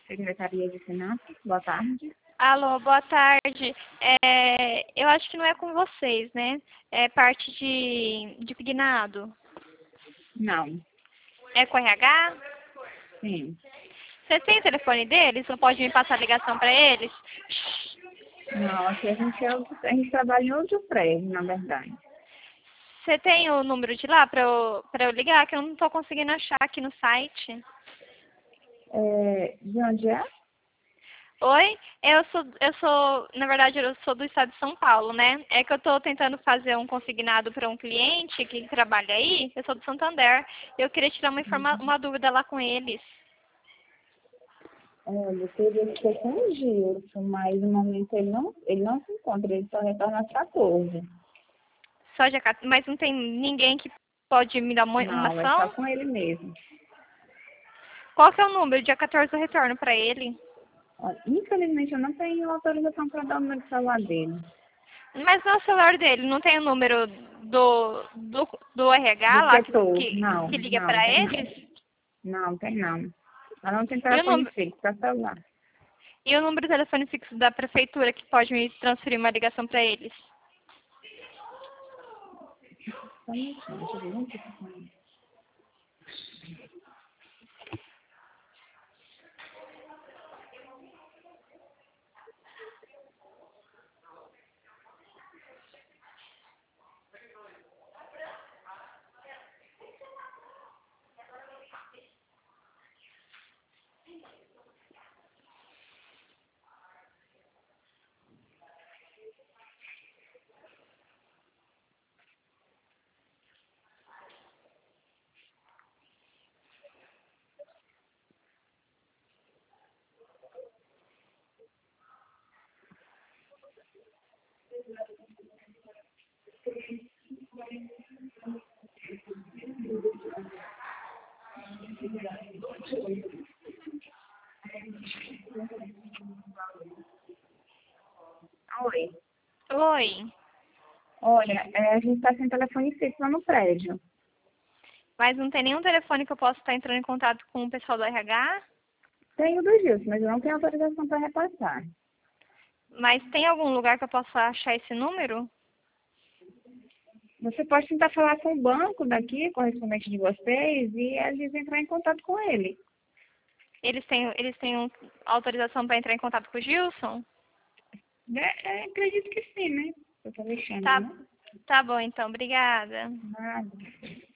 Secretaria de Finanças, boa tarde. Alô, boa tarde. Eu acho que não é com vocês, né? É parte de Pignado. Não, É com RH? sim. Você tem o telefone deles? Ou pode me passar a ligação para eles? Não, aqui a gente trabalha em outro prédio, na verdade. Você tem o número de lá para eu ligar? Que eu não estou conseguindo achar aqui no site. De onde é? Oi, na verdade, eu sou do estado de São Paulo, né? É que eu estou tentando fazer um consignado para um cliente que trabalha aí, eu sou do Santander. Eu queria tirar uma dúvida lá com eles. Olha, teria que ser com o Gilson, mas no momento ele não se encontra, ele só retorna às 14. Mas não tem ninguém que pode me dar uma Não, é só ação? com ele mesmo. Qual que é o número? Dia 14 eu retorno para ele. Olha, infelizmente eu não tenho autorização para dar o número de celular dele. Mas no celular dele não tem o número do RH Do lá que, setor, que, não, que liga não, para tem não. eles? Não, tem não. Ela não tem E o telefone número, fixo para celular. e o número de telefone fixo da prefeitura que pode me transferir uma ligação para eles? Só um minutinho, deixa eu ver onde que tá. Oi. Oi, Olha, a gente está sem telefone fixo lá no prédio. mas não tem nenhum telefone que eu possa estar entrando em contato com o pessoal do RH? Tenho do Gilson, mas eu não tenho autorização para repassar. Mas tem algum lugar que eu possa achar esse número? Você pode tentar falar com o banco daqui, correspondente de vocês, e eles entrar em contato com ele. Eles têm autorização para entrar em contato com o Gilson? Acredito que sim, né? Eu tô mexendo, Tá, né? tá bom então, obrigada. Nada.